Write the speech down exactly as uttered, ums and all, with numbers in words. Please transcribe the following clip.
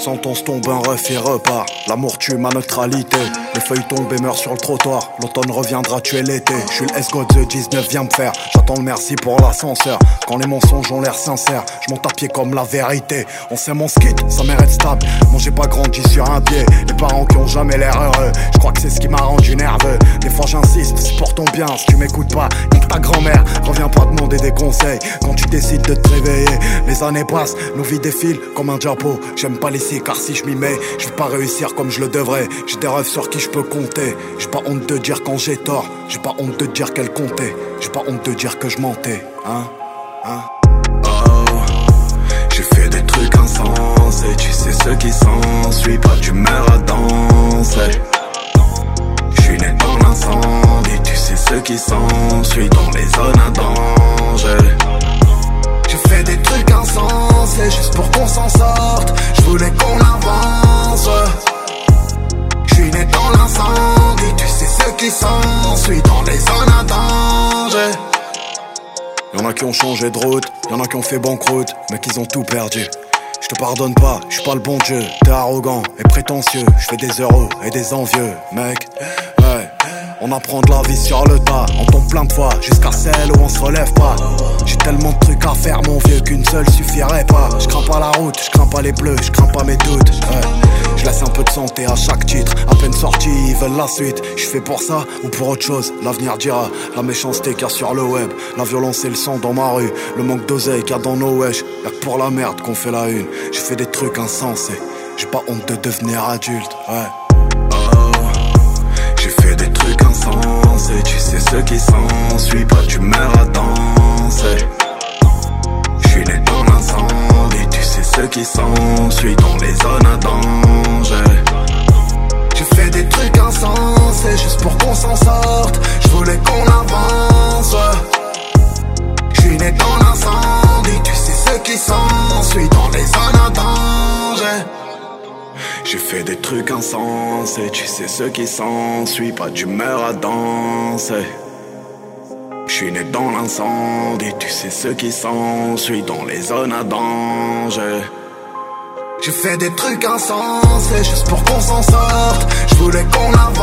Sentence tombe, un ref et repart. L'amour tue ma neutralité. Les feuilles tombent et meurent sur le trottoir. L'automne reviendra tuer l'été. Je suis le S-God, the dix-neuf vient me faire. J'attends le merci pour l'ascenseur. Quand les mensonges ont l'air sincères, je monte à pied comme la vérité. On sait mon skit, sa mère est stable. Moi j'ai pas grandi sur un pied. Les parents qui ont jamais l'air heureux, je crois que c'est ce qui m'a rendu nerveux. Des fois j'insiste, supportons bien. Si tu m'écoutes pas, nique ta grand-mère. Reviens pas demander des conseils quand tu décides de te réveiller. Les années passent, nos vies défilent comme un diapo. J'aime pas laisser car si je m'y mets, je vais pas réussir comme je le devrais. J'ai des rêves sur qui je peux compter. J'ai pas honte de dire quand j'ai tort. J'ai pas honte de dire qu'elle comptait. J'ai pas honte de dire que je mentais. Hein, hein. Oh, j'ai fait des trucs insensés. Tu sais ce qui s'ensuit, pas d'humeur à danser. J'suis né dans l'incendie. Tu sais ce qui s'ensuit, dans les zones à danger. J'ai fait des trucs insensés juste pour qu'on s'en sorte. J'voulais qu'on avance. J'suis né dans l'incendie. Tu sais ce qui s'ensuit, dans les zones à danger. Y'en a qui ont changé de route, y'en a qui ont fait banqueroute, mais qu'ils ont tout perdu. Je te pardonne pas, je suis pas le bon Dieu. T'es arrogant et prétentieux. Je fais des heureux et des envieux, mec. Ouais. On apprend de la vie sur le tas. On tombe plein de fois jusqu'à celle où on se relève pas. J'ai tellement de trucs à faire mon vieux qu'une seule suffirait pas. Je crains pas la route, je crains pas les bleus, je crains pas mes doutes. Ouais. Je laisse un peu de santé à chaque titre. À peine sorti, ils veulent la suite. Je fais pour ça ou pour autre chose. L'avenir dira. La méchanceté qu'il y a sur le web, la violence et le sang dans ma rue, le manque d'oseille qu'il y a dans nos wesh. Y'a que pour la merde qu'on fait la une. J'ai fait des trucs insensés. J'ai pas honte de devenir adulte. Ouais. J'ai fait des trucs insensés, tu sais ce qui s'ensuit, pas d'humeur à danser. J'suis né dans l'incendie, tu sais ce qui s'ensuit, dans les zones à danger. J'ai fait des trucs insensés juste pour qu'on s'en sorte. J'voulais qu'on avance. J'suis né dans l'incendie, tu sais ce qui s'ensuit, dans les zones à danger. J'ai fait des trucs insensés, tu sais ce qui s'ensuit, pas d'humeur à danser. J'suis né dans l'incendie, tu sais ce qui s'ensuit, dans les zones à danger. J'ai fait des trucs insensés juste pour qu'on s'en sorte. J'voulais qu'on avance.